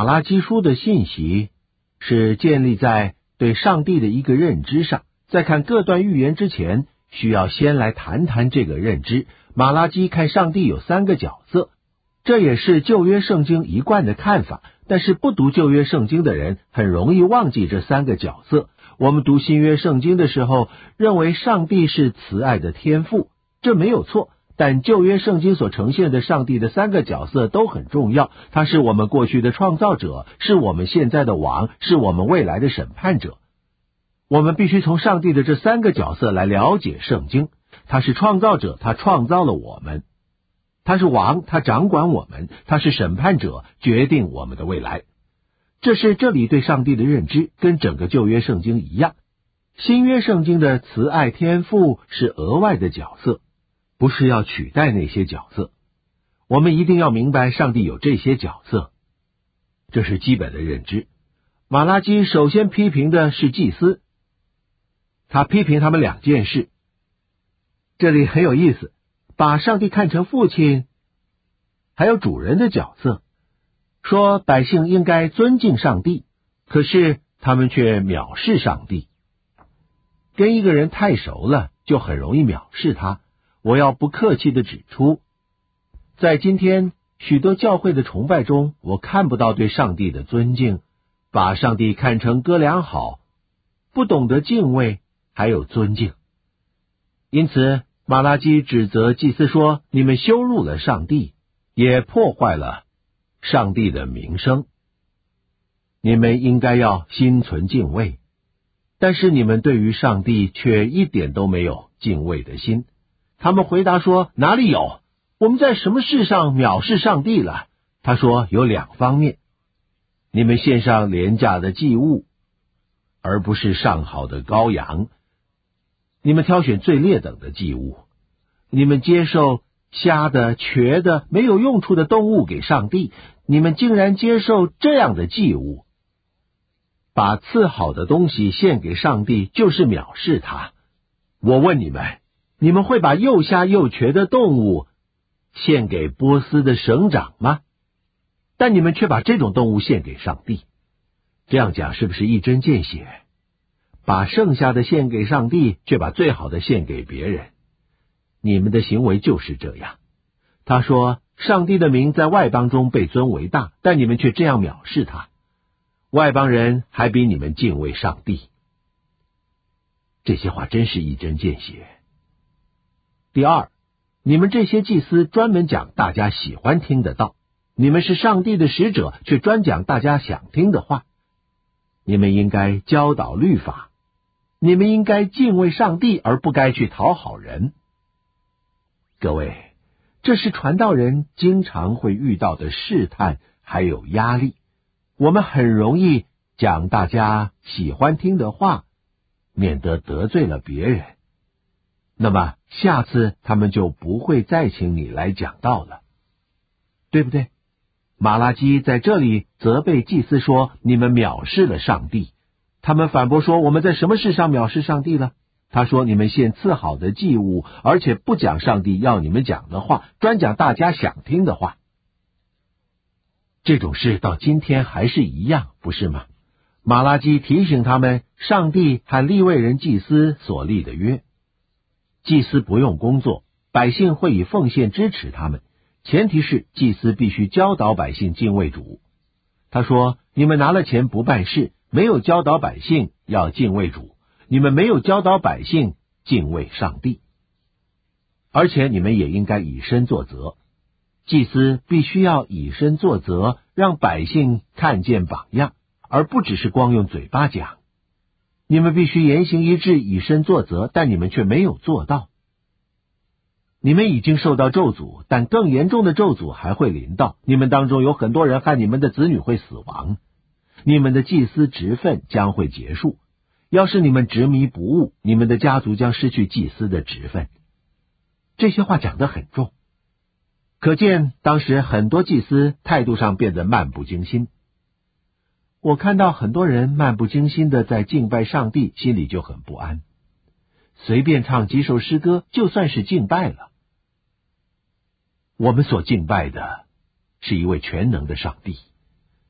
拉基书的信息是建立在对上帝的一个认知上。在看各段预言之前，需要先来谈谈这个认知。马拉基看上帝有三个角色，这也是旧约圣经一贯的看法，但是不读旧约圣经的人很容易忘记这三个角色。我们读新约圣经的时候，认为上帝是慈爱的天父，这没有错，但旧约圣经所呈现的上帝的三个角色都很重要。他是我们过去的创造者，是我们现在的王，是我们未来的审判者。我们必须从上帝的这三个角色来了解圣经。他是创造者，他创造了我们；他是王，他掌管我们；他是审判者，决定我们的未来。这是这里对上帝的认知，跟整个旧约圣经一样。新约圣经的慈爱天父是额外的角色，不是要取代那些角色。我们一定要明白上帝有这些角色，这是基本的认知。马拉基首先批评的是祭司，他批评他们两件事。这里很有意思，把上帝看成父亲还有主人的角色，说百姓应该尊敬上帝，可是他们却藐视上帝。跟一个人太熟了，就很容易藐视他。我要不客气地指出，在今天许多教会的崇拜中，我看不到对上帝的尊敬，把上帝看成哥俩好，不懂得敬畏还有尊敬。因此马拉基指责祭司说，你们羞辱了上帝，也破坏了上帝的名声。你们应该要心存敬畏，但是你们对于上帝却一点都没有敬畏的心。他们回答说，哪里有？我们在什么事上藐视上帝了？他说有两方面，你们献上廉价的祭物，而不是上好的羔羊。你们挑选最劣等的祭物，你们接受瞎的、瘸的、没有用处的动物给上帝，你们竟然接受这样的祭物，把次好的东西献给上帝，就是藐视他。我问你们，你们会把又瞎又瘸的动物献给波斯的省长吗？但你们却把这种动物献给上帝，这样讲是不是一针见血？把剩下的献给上帝，却把最好的献给别人。你们的行为就是这样。他说，上帝的名在外邦中被尊为大，但你们却这样藐视他。外邦人还比你们敬畏上帝。这些话真是一针见血。第二，你们这些祭司专门讲大家喜欢听的道，你们是上帝的使者，却专讲大家想听的话。你们应该教导律法，你们应该敬畏上帝，而不该去讨好人。各位，这是传道人经常会遇到的试探还有压力。我们很容易讲大家喜欢听的话，免得得罪了别人。那么下次他们就不会再请你来讲道了，对不对？马拉基在这里责备祭司说，你们藐视了上帝。他们反驳说，我们在什么事上藐视上帝了？他说，你们献次好的祭物，而且不讲上帝要你们讲的话，专讲大家想听的话。这种事到今天还是一样，不是吗？马拉基提醒他们，上帝和利未人祭司所立的约，祭司不用工作，百姓会以奉献支持他们，前提是祭司必须教导百姓敬畏主。他说，你们拿了钱不办事，没有教导百姓要敬畏主，你们没有教导百姓敬畏上帝，而且你们也应该以身作则。祭司必须要以身作则，让百姓看见榜样，而不只是光用嘴巴讲。你们必须言行一致，以身作则，但你们却没有做到。你们已经受到咒诅，但更严重的咒诅还会临到。你们当中有很多人和你们的子女会死亡，你们的祭司职分将会结束。要是你们执迷不悟，你们的家族将失去祭司的职分。这些话讲得很重，可见当时很多祭司态度上变得漫不经心。我看到很多人漫不经心的在敬拜上帝，心里就很不安，随便唱几首诗歌就算是敬拜了。我们所敬拜的是一位全能的上帝，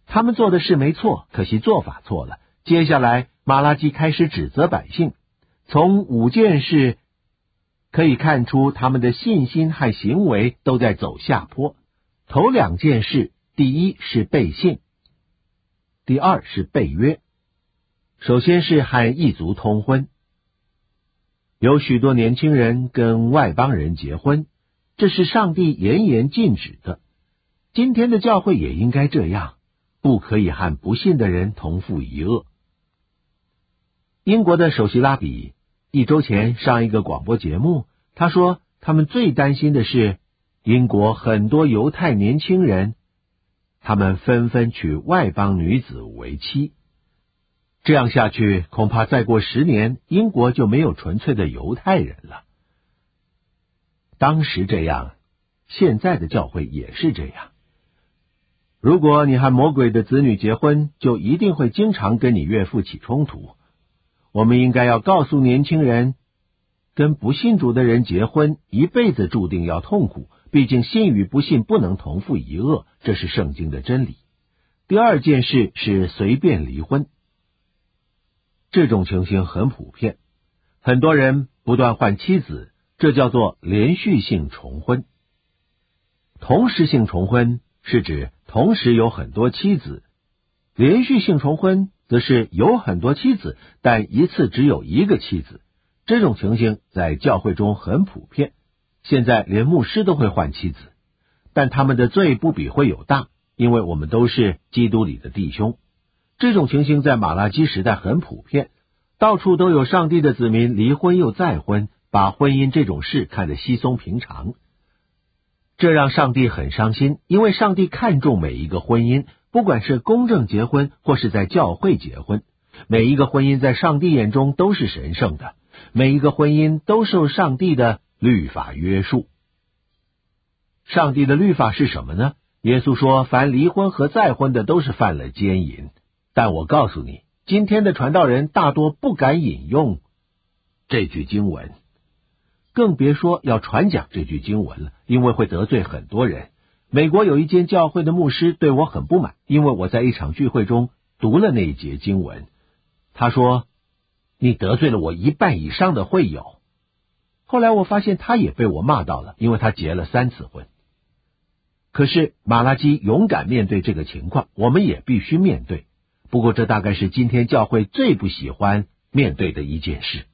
他们做的事没错，可惜做法错了。接下来马拉基开始指责百姓，从5件事可以看出他们的信心和行为都在走下坡。头2件事，第一是背信，第二是背约。首先是和异族通婚，有许多年轻人跟外邦人结婚，这是上帝严严禁止的。今天的教会也应该这样，不可以和不信的人同父一轭。英国的首席拉比1周前上一个广播节目，他说他们最担心的是英国很多犹太年轻人，他们纷纷娶外邦女子为妻。这样下去，恐怕再过10年，英国就没有纯粹的犹太人了。当时这样，现在的教会也是这样。如果你和魔鬼的子女结婚，就一定会经常跟你岳父起冲突。我们应该要告诉年轻人，跟不信主的人结婚，一辈子注定要痛苦，毕竟信与不信不能同父一轭，这是圣经的真理。第二件事是随便离婚。这种情形很普遍，很多人不断换妻子，这叫做连续性重婚。同时性重婚是指同时有很多妻子，连续性重婚则是有很多妻子，但一次只有一个妻子。这种情形在教会中很普遍，现在连牧师都会换妻子，但他们的罪不比会友大，因为我们都是基督里的弟兄。这种情形在马拉基时代很普遍，到处都有上帝的子民离婚又再婚，把婚姻这种事看得稀松平常。这让上帝很伤心，因为上帝看重每一个婚姻，不管是公证结婚或是在教会结婚，每一个婚姻在上帝眼中都是神圣的，每一个婚姻都受上帝的律法约束。上帝的律法是什么呢？耶稣说，凡离婚和再婚的都是犯了奸淫。但我告诉你，今天的传道人大多不敢引用这句经文，更别说要传讲这句经文了，因为会得罪很多人。美国有一间教会的牧师对我很不满，因为我在一场聚会中读了那一节经文。他说，你得罪了我1半以上的会友。后来我发现他也被我骂到了，因为他结了3次婚。可是马拉基勇敢面对这个情况，我们也必须面对。不过这大概是今天教会最不喜欢面对的一件事。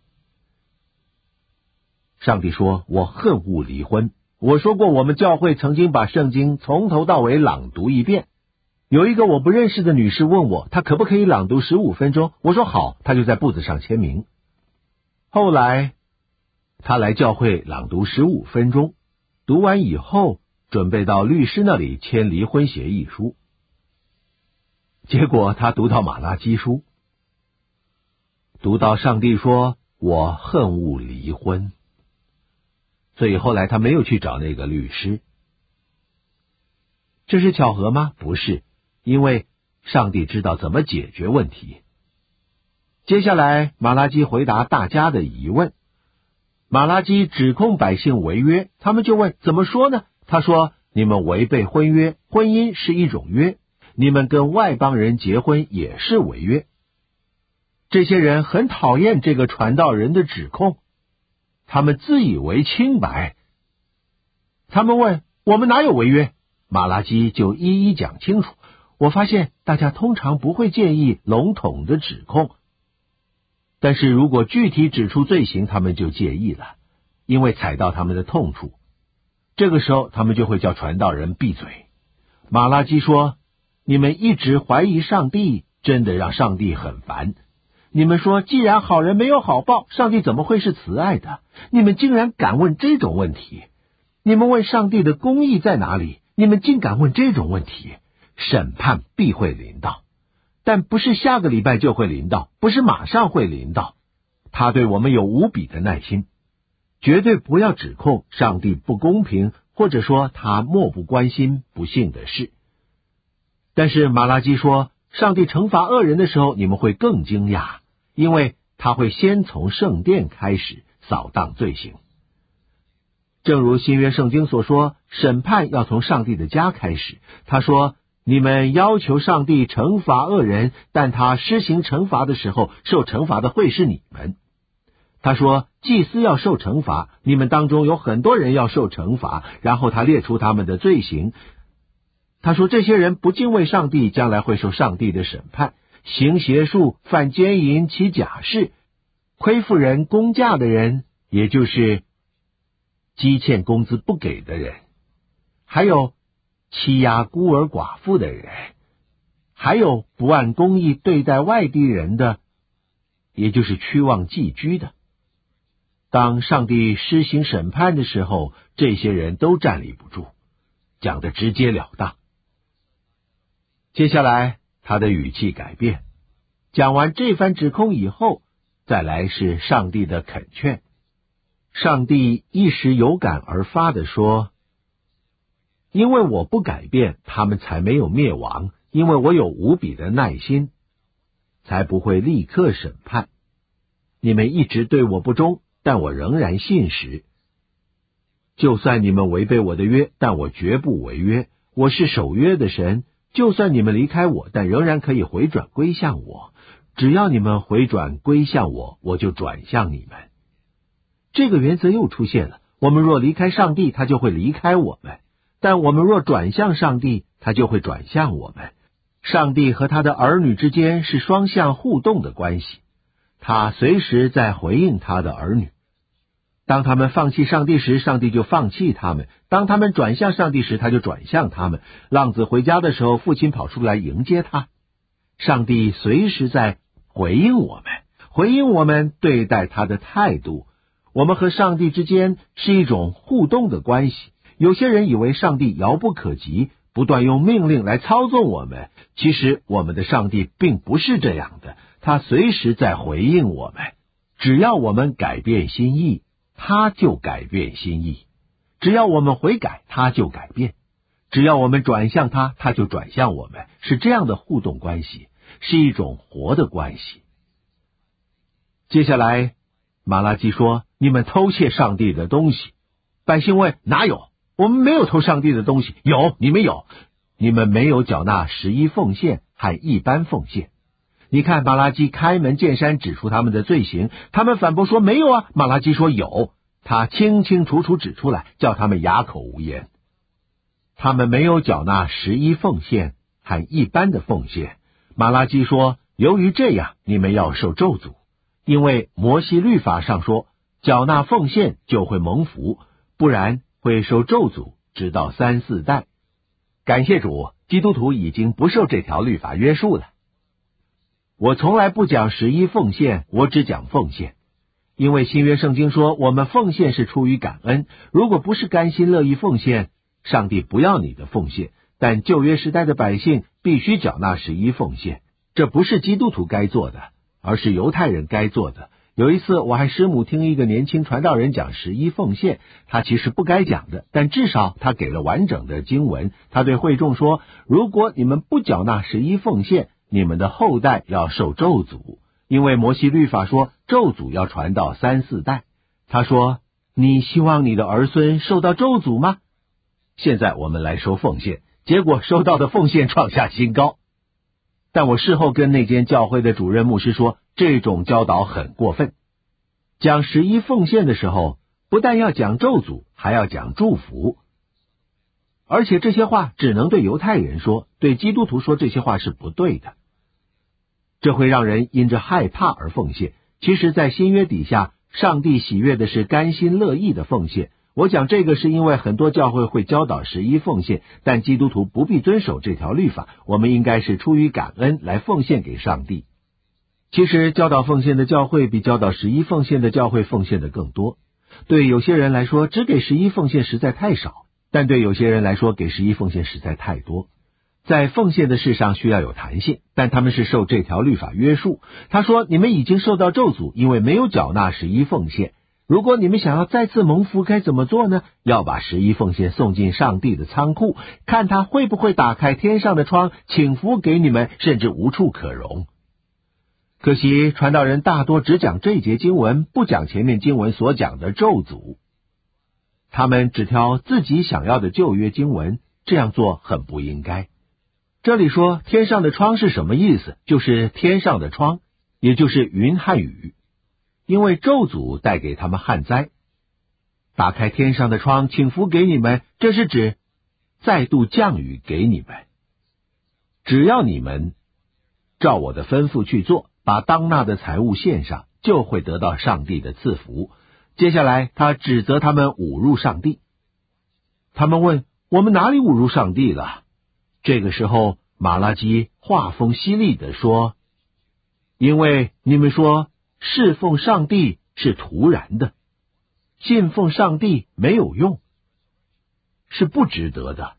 上帝说，我恨恶离婚。我说过，我们教会曾经把圣经从头到尾朗读一遍。有一个我不认识的女士问我，她可不可以朗读15分钟？我说好，她就在簿子上签名。后来她来教会朗读15分钟，读完以后准备到律师那里签离婚协议书。结果他读到马拉基书，读到上帝说，我恨恶离婚。所以后来他没有去找那个律师。这是巧合吗？不是，因为上帝知道怎么解决问题。接下来马拉基回答大家的疑问。马拉基指控百姓违约，他们就问，怎么说呢？他说，你们违背婚约，婚姻是一种约，你们跟外邦人结婚也是违约。这些人很讨厌这个传道人的指控，他们自以为清白。他们问，我们哪有违约？马拉基就一一讲清楚。我发现大家通常不会介意笼统的指控，但是如果具体指出罪行，他们就介意了，因为踩到他们的痛处。这个时候他们就会叫传道人闭嘴。马拉基说，你们一直怀疑上帝，真的让上帝很烦。你们说，既然好人没有好报，上帝怎么会是慈爱的？你们竟然敢问这种问题。你们问上帝的公义在哪里？你们竟敢问这种问题。审判必会临到，但不是下个礼拜就会临到，不是马上会临到。他对我们有无比的耐心，绝对不要指控上帝不公平，或者说他漠不关心不幸的事。但是马拉基说，上帝惩罚恶人的时候，你们会更惊讶，因为他会先从圣殿开始扫荡罪行。正如新约圣经所说，审判要从上帝的家开始。他说， 你们要求上帝惩罚恶人，但他施行惩罚的时候，受惩罚的会是你们。他说，祭司要受惩罚，你们当中有很多人要受惩罚，然后他列出他们的罪行。他说，这些人不敬畏上帝，将来会受上帝的审判，行邪术、犯奸淫、起假誓、亏负人工价的人，也就是积欠工资不给的人，还有欺压孤儿寡妇的人，还有不按公义对待外地人的，也就是屈望寄居的。当上帝施行审判的时候，这些人都站立不住，讲得直截了当。接下来他的语气改变，讲完这番指控以后，再来是上帝的恳劝。上帝一时有感而发地说，因为我不改变，他们才没有灭亡，因为我有无比的耐心，才不会立刻审判。你们一直对我不忠，但我仍然信实。就算你们违背我的约，但我绝不违约。我是守约的神，就算你们离开我，但仍然可以回转归向我。只要你们回转归向我，我就转向你们。这个原则又出现了，我们若离开上帝，他就会离开我们；但我们若转向上帝，他就会转向我们。上帝和他的儿女之间是双向互动的关系，他随时在回应他的儿女。当他们放弃上帝时，上帝就放弃他们；当他们转向上帝时，他就转向他们。浪子回家的时候，父亲跑出来迎接他。上帝随时在回应我们，回应我们对待他的态度。我们和上帝之间是一种互动的关系。有些人以为上帝遥不可及，不断用命令来操纵我们。其实我们的上帝并不是这样的，他随时在回应我们。只要我们改变心意，他就改变心意；只要我们悔改，他就改变；只要我们转向他，他就转向我们。是这样的互动关系，是一种活的关系。接下来马拉基说，你们偷窃上帝的东西。百姓问，哪有？我们没有偷上帝的东西。有，你们有，你们没有缴纳11奉献和一般奉献。你看，马拉基开门见山指出他们的罪行，他们反驳说没有啊。马拉基说有，他清清楚楚指出来，叫他们哑口无言。他们没有缴纳11奉献和一般的奉献。马拉基说，由于这样，你们要受咒诅，因为摩西律法上说，缴纳奉献就会蒙福，不然会受咒诅，直到3、4代。感谢主，基督徒已经不受这条律法约束了。我从来不讲11奉献，我只讲奉献。因为新约圣经说，我们奉献是出于感恩，如果不是甘心乐意奉献，上帝不要你的奉献。但旧约时代的百姓必须缴纳11奉献，这不是基督徒该做的，而是犹太人该做的。有一次我和师母听一个年轻传道人讲11奉献，他其实不该讲的，但至少他给了完整的经文。他对会众说，如果你们不缴纳11奉献，你们的后代要受咒诅，因为摩西律法说咒诅要传到3、4代。他说，你希望你的儿孙受到咒诅吗？现在我们来收奉献，结果收到的奉献创下新高。但我事后跟那间教会的主任牧师说，这种教导很过分。讲11奉献的时候，不但要讲咒诅，还要讲祝福。而且这些话只能对犹太人说，对基督徒说这些话是不对的。这会让人因着害怕而奉献。其实在新约底下，上帝喜悦的是甘心乐意的奉献。我讲这个是因为很多教会会教导11奉献，但基督徒不必遵守这条律法，我们应该是出于感恩来奉献给上帝。其实教导奉献的教会比教导11奉献的教会奉献的更多。对有些人来说，只给11奉献实在太少，但对有些人来说，给11奉献实在太多。在奉献的事上需要有弹性，但他们是受这条律法约束。他说，你们已经受到咒诅，因为没有缴纳11奉献。如果你们想要再次蒙福，该怎么做呢？要把11奉献送进上帝的仓库，看他会不会打开天上的窗，请福给你们，甚至无处可容。可惜传道人大多只讲这节经文，不讲前面经文所讲的咒诅。他们只挑自己想要的旧约经文，这样做很不应该。 这里说天上的窗是什么意思？就是天上的窗，也就是云和雨，因为咒诅带给他们旱灾。打开天上的窗，请福给你们，这是指再度降雨给你们。只要你们照我的吩咐去做，把当纳的财物献上，就会得到上帝的赐福。接下来他指责他们侮辱上帝。他们问，我们哪里侮辱上帝了？这个时候马拉基话锋犀利地说，因为你们说侍奉上帝是徒然的，信奉上帝没有用，是不值得的。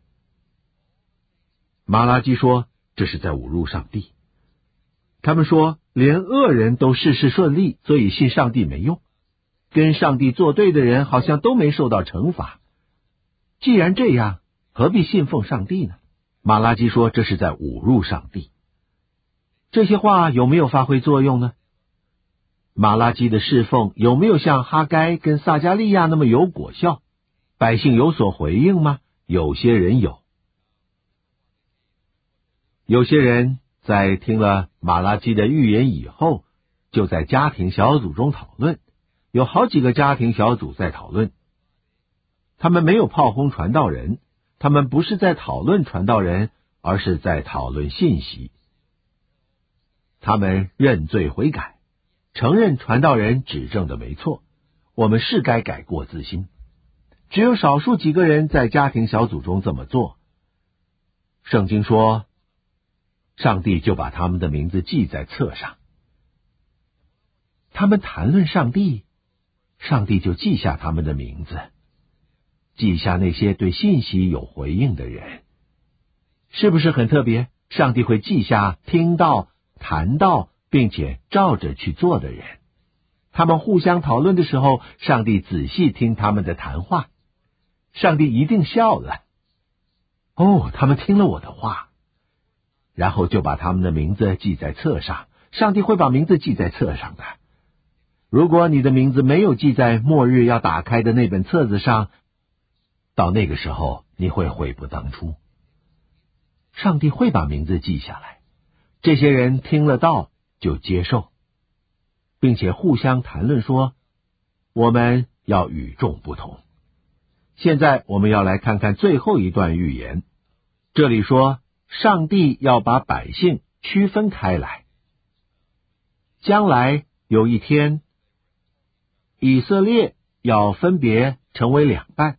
马拉基说，这是在侮辱上帝。他们说，连恶人都事事顺利，所以信上帝没用。跟上帝作对的人好像都没受到惩罚。既然这样，何必信奉上帝呢？马拉基说，这是在侮辱上帝。这些话有没有发挥作用呢？马拉基的侍奉有没有像哈该跟撒迦利亚那么有果效？百姓有所回应吗？有些人有。有些人在听了马拉基的预言以后，就在家庭小组中讨论，有好几个家庭小组在讨论。他们没有炮轰传道人，他们不是在讨论传道人，而是在讨论信息。他们认罪悔改，承认传道人指正的没错，我们是该改过自新。只有少数几个人在家庭小组中这么做。圣经说，上帝就把他们的名字记在册上。他们谈论上帝，上帝就记下他们的名字，记下那些对信息有回应的人。是不是很特别？上帝会记下听到、谈到，并且照着去做的人。他们互相讨论的时候，上帝仔细听他们的谈话。上帝一定笑了。哦，他们听了我的话，然后就把他们的名字记在册上。上帝会把名字记在册上的。如果你的名字没有记在末日要打开的那本册子上，到那个时候你会悔不当初。上帝会把名字记下来。这些人听了道就接受，并且互相谈论说，我们要与众不同。现在我们要来看看最后一段预言。这里说，上帝要把百姓区分开来。将来有一天，以色列要分别成为两半，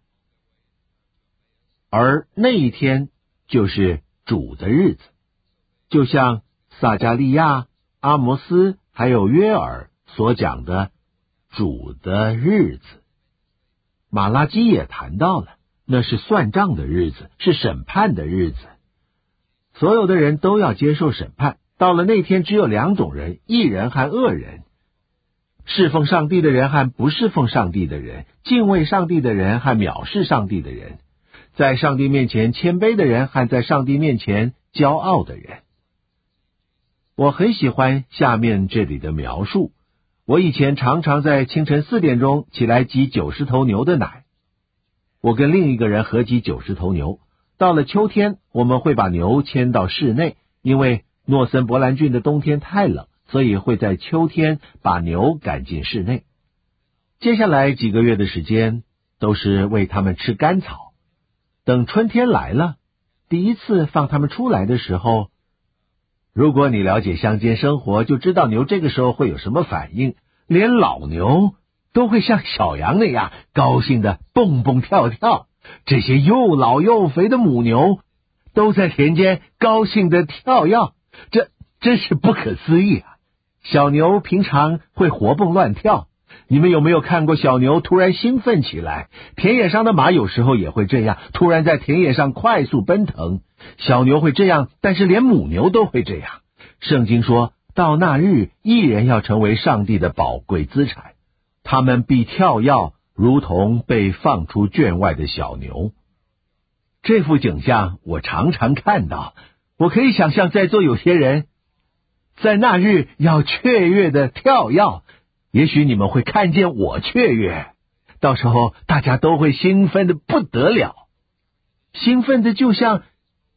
而那一天就是主的日子，就像撒迦利亚、阿摩斯还有约珥所讲的主的日子。马拉基也谈到了，那是算账的日子，是审判的日子。所有的人都要接受审判。到了那天，只有两种人，义人和恶人，侍奉上帝的人和不侍奉上帝的人，敬畏上帝的人和藐视上帝的人，在上帝面前谦卑的人和在上帝面前骄傲的人。我很喜欢下面这里的描述。我以前常常在清晨4点钟起来挤90头牛的奶。我跟另一个人合挤90头牛。到了秋天，我们会把牛牵到室内，因为诺森伯兰郡的冬天太冷，所以会在秋天把牛赶进室内。接下来几个月的时间都是喂他们吃干草。等春天来了，第一次放他们出来的时候，如果你了解乡间生活，就知道牛这个时候会有什么反应。连老牛都会像小羊那样高兴的蹦蹦跳跳。这些又老又肥的母牛都在田间高兴的跳跃，这真是不可思议啊！小牛平常会活蹦乱跳，你们有没有看过小牛突然兴奋起来？田野上的马有时候也会这样，突然在田野上快速奔腾。小牛会这样，但是连母牛都会这样。圣经说，到那日，义人要成为上帝的宝贵资产，他们必跳跃，如同被放出圈外的小牛。这幅景象我常常看到，我可以想象在座有些人在那日要雀跃的跳跃，也许你们会看见我雀跃，到时候大家都会兴奋的不得了，兴奋的就像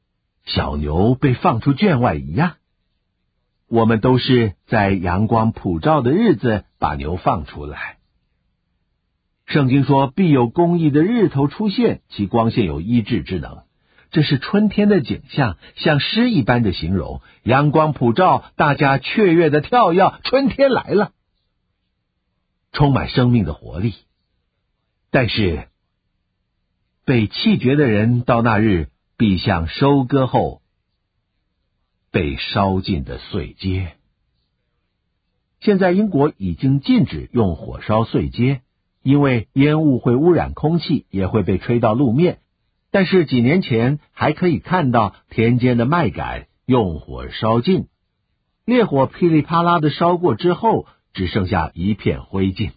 小牛被放出圈外一样。我们都是在阳光普照的日子把牛放出来。圣经说，必有公义的日头出现，其光线有医治之能。这是春天的景象，像诗一般的形容。阳光普照，大家雀跃的跳跃，春天来了，充满生命的活力。但是被弃绝的人到那日必像收割后被烧尽的碎秸。现在英国已经禁止用火烧碎秸，因为烟雾会污染空气，也会被吹到路面。但是几年前还可以看到田间的麦秆用火烧尽，烈火噼里啪啦的烧过之后，只剩下一片灰烬。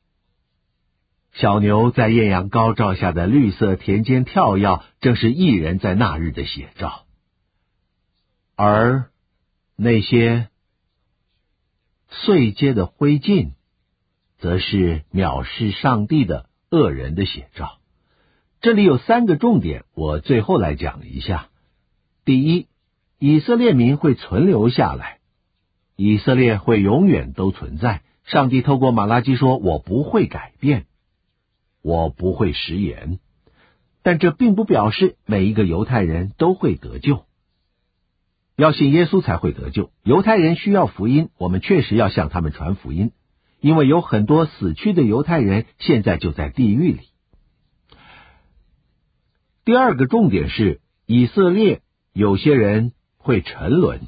小牛在艳阳高照下的绿色田间跳跃，正是义人在那日的写照。而那些碎秸的灰烬，则是藐视上帝的恶人的写照。这里有3个重点，我最后来讲一下。第一，以色列民会存留下来，以色列会永远都存在。上帝透过马拉基说，我不会改变，我不会食言。但这并不表示每一个犹太人都会得救。要信耶稣才会得救。犹太人需要福音，我们确实要向他们传福音，因为有很多死去的犹太人现在就在地狱里。第2个重点是，以色列有些人会沉沦。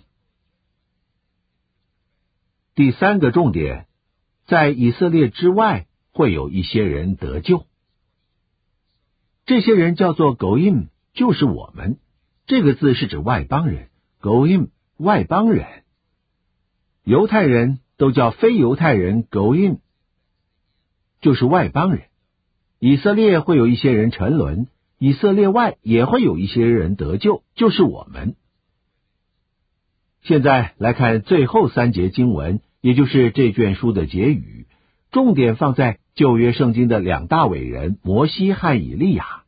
第3个重点，在以色列之外会有一些人得救。这些人叫做 Goim， 就是我们。这个字是指外邦人， Goim 外邦人。犹太人都叫非犹太人 Goim， 就是外邦人。以色列会有一些人沉沦，以色列外也会有一些人得救，就是我们。现在来看最后3节经文，也就是这卷书的结语，重点放在旧约圣经的2大伟人摩西和以利亚。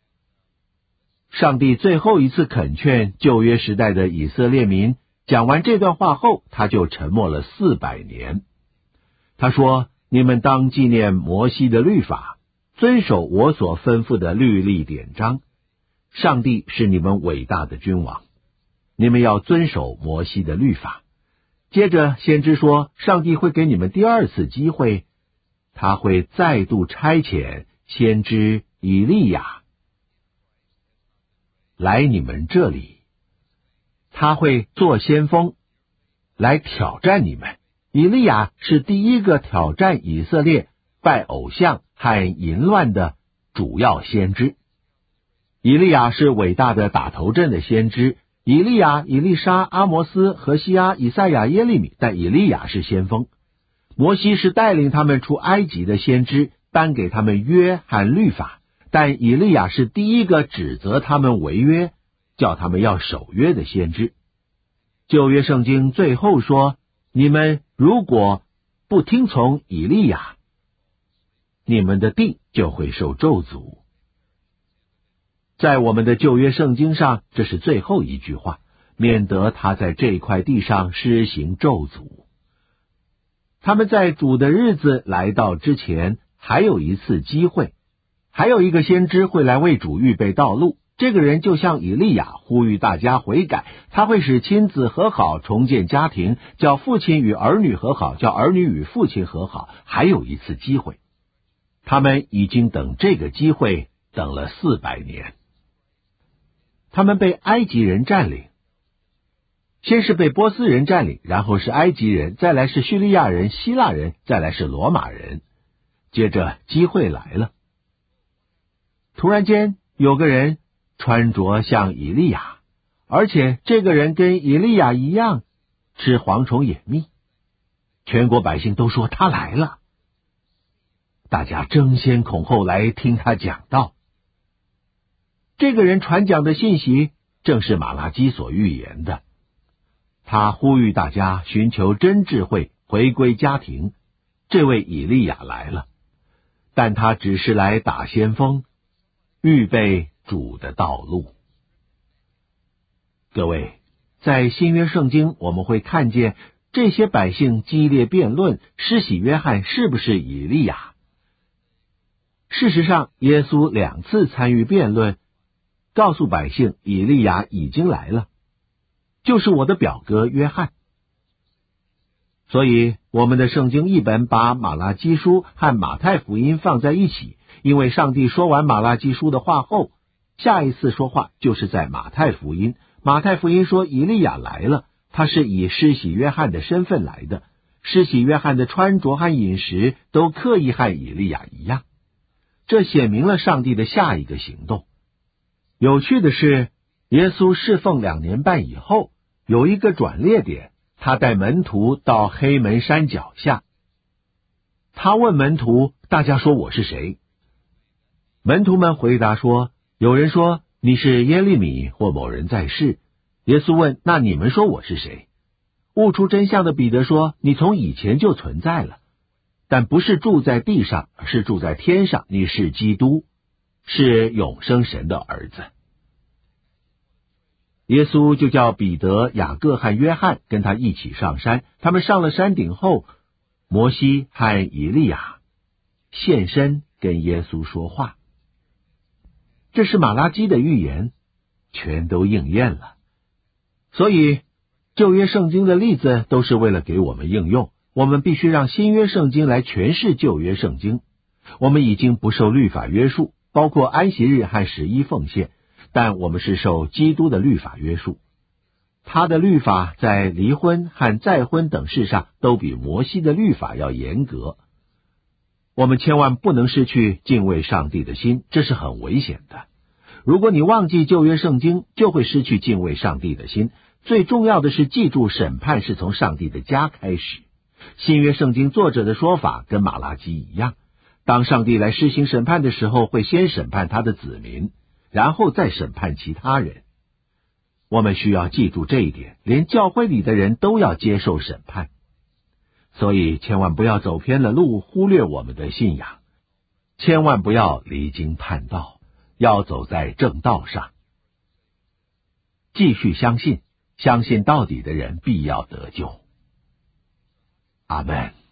上帝最后一次恳劝旧约时代的以色列民，讲完这段话后，他就沉默了400年。他说，你们当纪念摩西的律法，遵守我所吩咐的律例典章。上帝是你们伟大的君王，你们要遵守摩西的律法。接着先知说，上帝会给你们第2次机会，他会再度差遣先知以利亚来你们这里，他会做先锋来挑战你们。以利亚是第一个挑战以色列拜偶像和淫乱的主要先知。以利亚是伟大的打头阵的先知，以利亚、以利沙、阿摩斯、何西阿、以赛亚、耶利米，但以利亚是先锋。摩西是带领他们出埃及的先知，颁给他们约和律法，但以利亚是第一个指责他们违约，叫他们要守约的先知。旧约圣经最后说，你们如果不听从以利亚，你们的地就会受咒诅。在我们的旧约圣经上，这是最后一句话，免得他在这块地上施行咒诅。他们在主的日子来到之前，还有一次机会，还有一个先知会来为主预备道路。这个人就像以利亚，呼吁大家悔改，他会使亲子和好，重建家庭，叫父亲与儿女和好，叫儿女与父亲和好。还有一次机会，他们已经等这个机会等了400年。他们被埃及人占领，先是被波斯人占领，然后是埃及人，再来是叙利亚人、希腊人，再来是罗马人。接着机会来了，突然间有个人穿着像以利亚，而且这个人跟以利亚一样吃蝗虫野蜜。全国百姓都说他来了，大家争先恐后来听他讲道。这个人传讲的信息正是马拉基所预言的，他呼吁大家寻求真智慧，回归家庭。这位以利亚来了，但他只是来打先锋，预备主的道路。 各位，在新约圣经我们会看见这些百姓激烈辩论施洗约翰是不是以利亚。事实上，耶稣2次参与辩论，告诉百姓以利亚已经来了，就是我的表哥约翰。所以我们的圣经译本把马拉基书和马太福音放在一起，因为上帝说完马拉基书的话后，下一次说话就是在马太福音。马太福音说以利亚来了，他是以施洗约翰的身份来的，施洗约翰的穿着和饮食都刻意和以利亚一样，这显明了上帝的下一个行动。有趣的是，耶稣侍奉2年半以后，有一个转捩点，他带门徒到黑门山脚下。他问门徒，大家说我是谁？门徒们回答说，有人说你是耶利米或某人在世。耶稣问，那你们说我是谁？悟出真相的彼得说，你从以前就存在了，但不是住在地上，而是住在天上，你是基督，是永生神的儿子。耶稣就叫彼得、雅各和约翰跟他一起上山。他们上了山顶后，摩西和以利亚现身跟耶稣说话。这是马拉基的预言，全都应验了。所以旧约圣经的例子都是为了给我们应用，我们必须让新约圣经来诠释旧约圣经。我们已经不受律法约束，包括安息日和11奉献，但我们是受基督的律法约束。他的律法在离婚和再婚等事上都比摩西的律法要严格。我们千万不能失去敬畏上帝的心，这是很危险的。如果你忘记旧约圣经，就会失去敬畏上帝的心。最重要的是记住，审判是从上帝的家开始。新约圣经作者的说法跟马拉基一样，当上帝来施行审判的时候，会先审判他的子民，然后再审判其他人。我们需要记住这一点，连教会里的人都要接受审判。所以千万不要走偏了路，忽略我们的信仰，千万不要离经叛道，要走在正道上。继续相信，相信到底的人必要得救。阿们。